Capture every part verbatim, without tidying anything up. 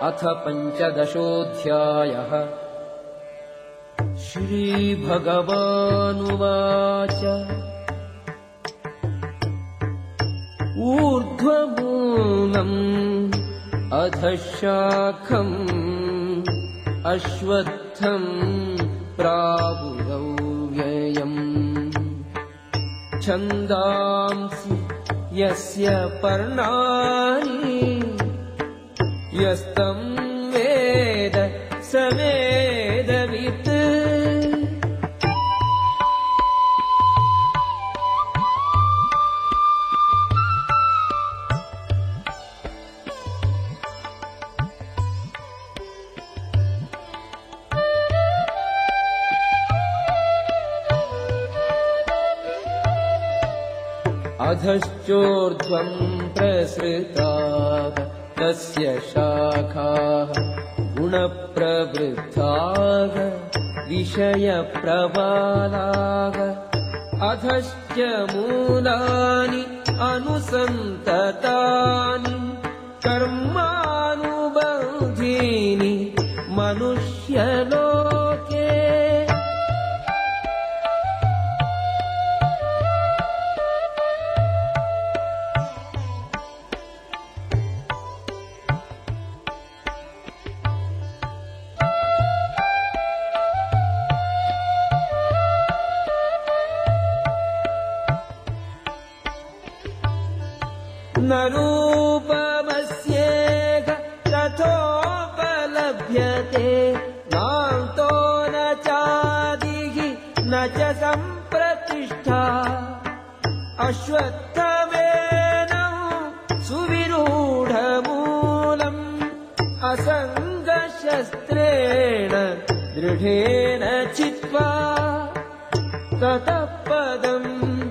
अथ पञ्चदशोऽध्यायः। श्रीभगवानुवाच ऊर्ध्वमूलम् अधः शाखम् अश्वत्थम् प्रावुरव्ययम् छन्दांसि यस्य पर्णानि यस्तं वेद स वेदवित्। अधश्चोर्ध्वं प्रसृताः तस्य शाखाः गुणप्रवृद्धाः विषयप्रबालाः। अधश्च मूलानि अनुसन्ततानि कर्मानुबन्धीनि मनुष्यलोके। न रूपमस्येह तथोपलभ्यते नान्तो न चादिः न च सम्प्रतिष्ठा। अश्वत्थमेनं सुविरूढमूलम् असङ्गशस्त्रेण दृढेन चित्वा ततः पदम्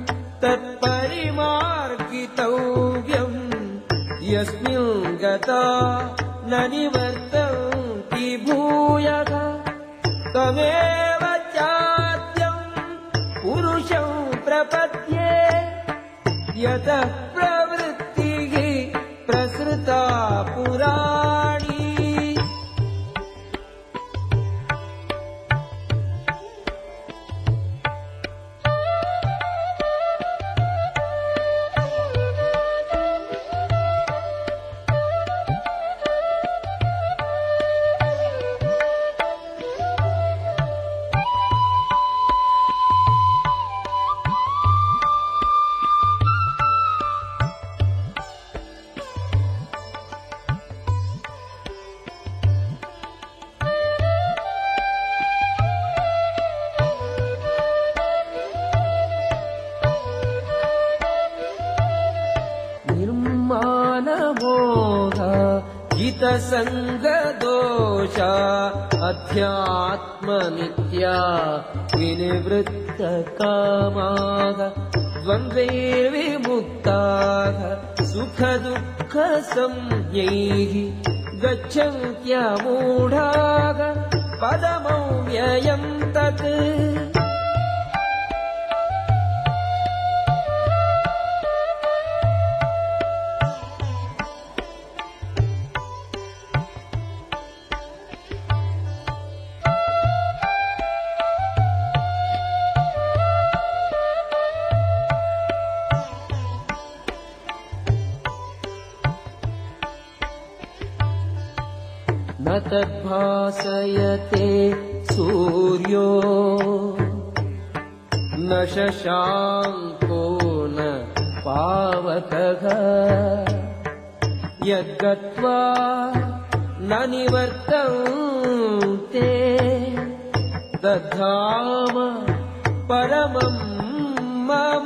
तत्परिमार्गितव्यम् यस्मिन् गता न निवर्तन्ति भूयः। तमेव चाद्यं पुरुषं प्रपद्ये यतः प्रवृत्तिः प्रसृता पुराणी। जितसङ्गदोषा अध्यात्मनित्या विनिवृत्तकामाः द्वन्द्वैर्विमुक्ताः सुखदुःखसंज्ञैः गच्छन्त्यमूढाः पदमव्ययम् तत्। न तद्भासयते सूर्यो न शशाङ्को न पावकः यद्गत्वा न निवर्तन्ते तद्धाम परमं मम।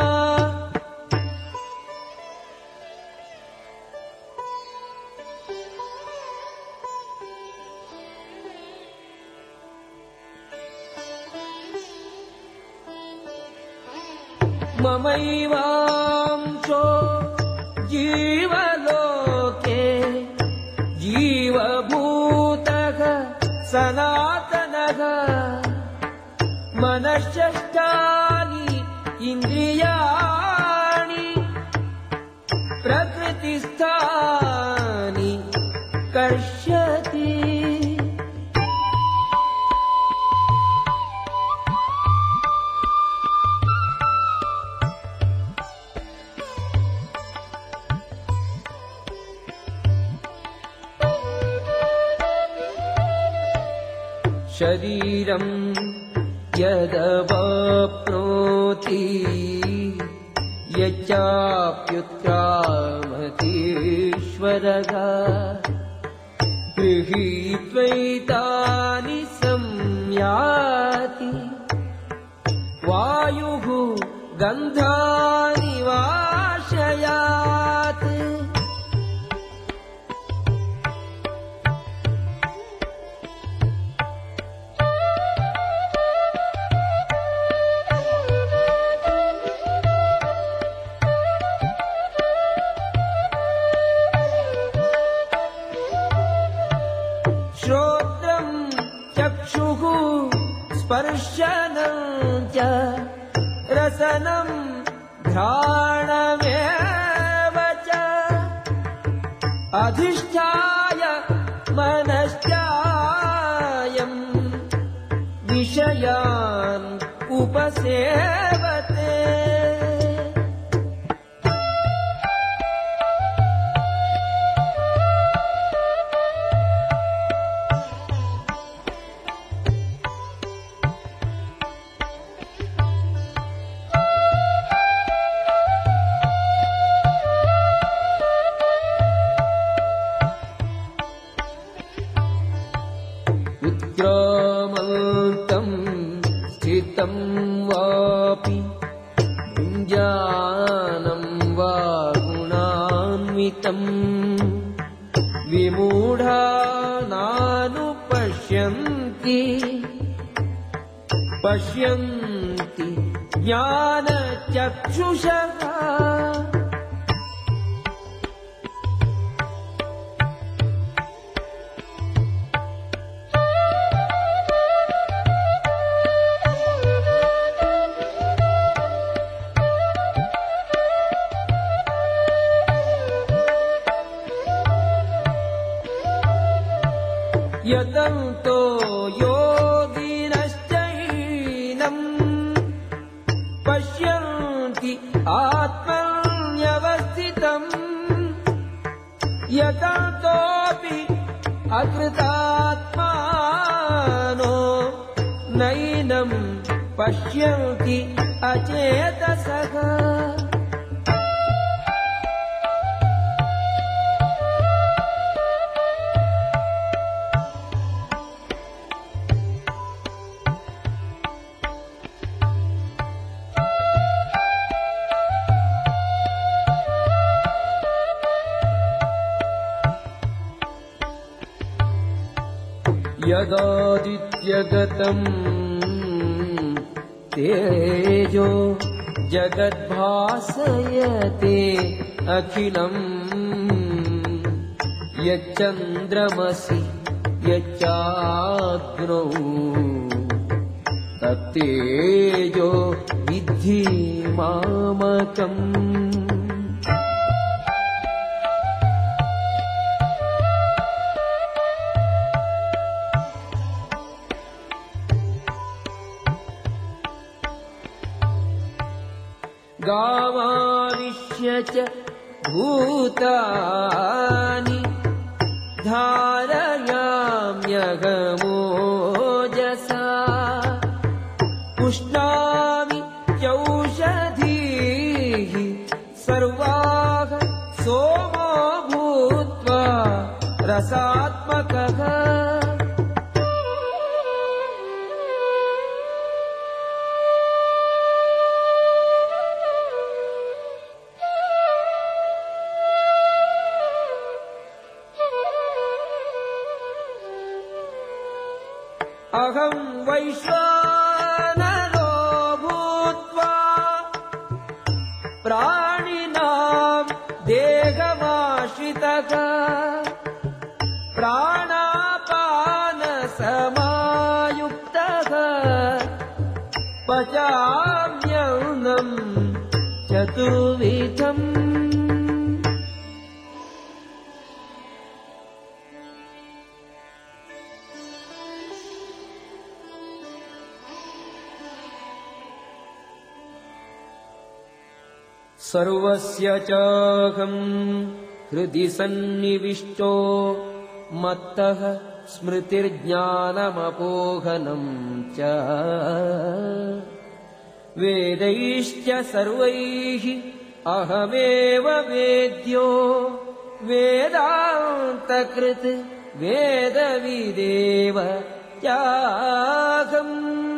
ममैवांशो जीवलोके जीवभूतः सनातनः मनश्चष्टानि इन्द्रियाणि प्रकृतिस्थानि कर्ष्य ಶರೀರಂ ಯದವಾಪ್ನೋತಿ ಯಚ್ಚಾಪ್ಯುತ್ಕ್ರಾಮತೀಶ್ವರಃ ಗೃಹೀತ್ವೈತಾನಿ ಸಂಯಾತಿ ವಾಯುಃ ಗಂಧಾನಿ ವಾಶಯಾತ್. ಶ್ರೋತ್ರಂ ಚಕ್ಷುಃ ಸ್ಪರ್ಶನಂ ಚ ರಸನಂ ಘ್ರಾಣಮೇವ ಚ ಅಧಿಷ್ಠಾಯ ಮನಶ್ಚಾಯಂ ವಿಷಯಾನ್ ಉಪಸೇವತೆ. उत्क्रामन्तं स्थितं वापि भुञ्जानं वा गुणान्वितं विमूढा नानुपश्यन्ति पश्यन्ति ज्ञानचक्षुषः. यतन्तो योगिनश्चैनं पश्यन्ति आत्मन्यवस्थितम् यतन्तोऽपि अकृतात्मानो नैनं पश्यन्ति अचेतसः. यदादित्यगतं तेजो जगद्भासयते अखिलम् यच्चन्द्रमसि यच्चाग्नौ तत्तेजो विद्धि मामकम्. गावानिश्य च भूतानि धारयाम्यहमोजसा पुष्णामि चौषधीः सर्वाः सोमो भूत्वा रसात्मकः. अहं वैश्वानरो भूत्वा प्राणिनां देहमाश्रितः प्राणापानसमायुक्तः पचाम्यन्नं चतुर्विधम्. सर्वस्य चाहं हृदि सन्निविष्टो मत्तः स्मृतिर्ज्ञानमपोहनं च वेदैश्च सर्वैः अहमेव वेद्यो वेदान्तकृत् वेदविदेव चाहम्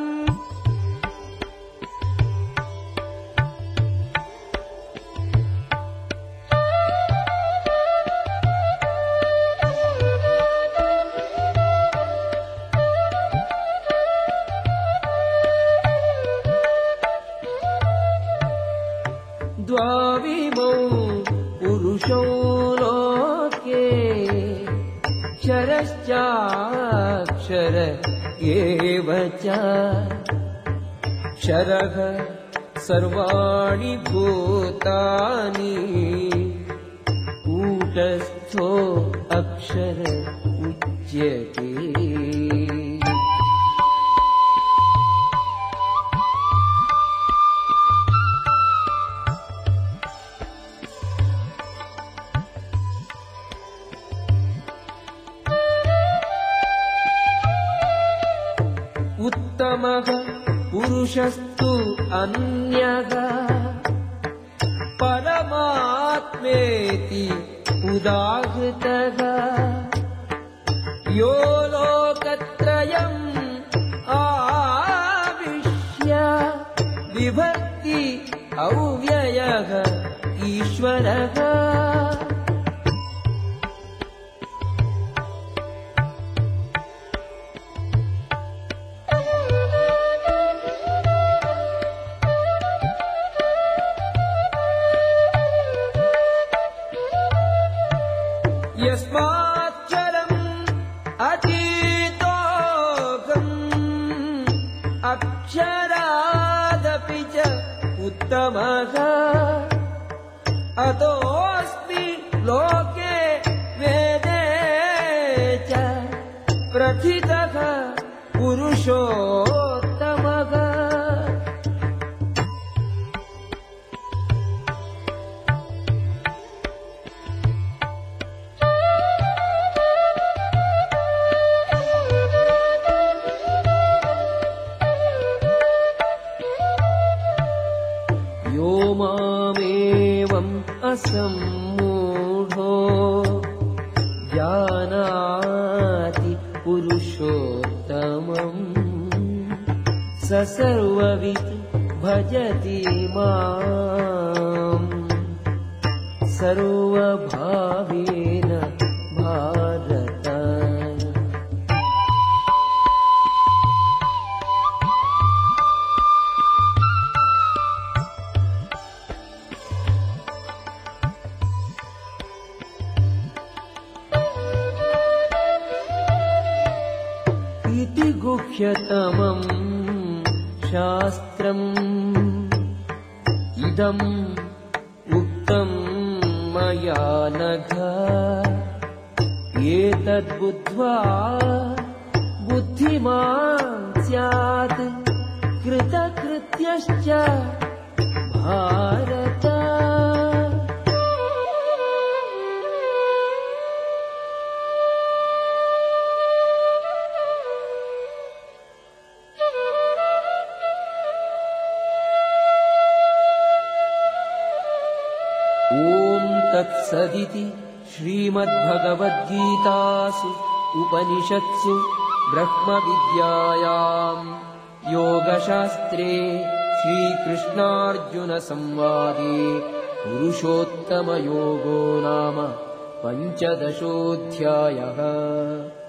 द्वाविमौ पुरुषौ लोके क्षरश्चाक्षर एव च क्षरः सर्वाणि भूतानि कूटस्थो अक्षर उच्यते उत्तमः पुरुषस्तु अन्यः परमात्मेति उदाहृतः यो लोकत्रयम् आविश्य विभक्ति अव्ययः ईश्वरः यस्माच्चरम् अतीतोऽहम् अक्षरादपि च उत्तमः अतोऽस्मि लोके वेदे च प्रथितः पुरुषोत्तमः यो मामेवम् असम्मूढो जानाति पुरुषोत्तमम् स सर्ववित् भजति माम् सर्वभावेन भारत इति गुह्यतमम् शास्त्रम् इदम् उक्तम् मया नघ एतद्बुद्ध्वा बुद्धिमान् स्यात् कृतकृत्यश्च भारत ॐ तत्सदिति श्रीमद्भगवद्गीतासु उपनिषत्सु ब्रह्मविद्यायाम् योगशास्त्रे श्रीकृष्णार्जुनसंवादे पुरुषोत्तमयोगो नाम पञ्चदशोऽध्यायः।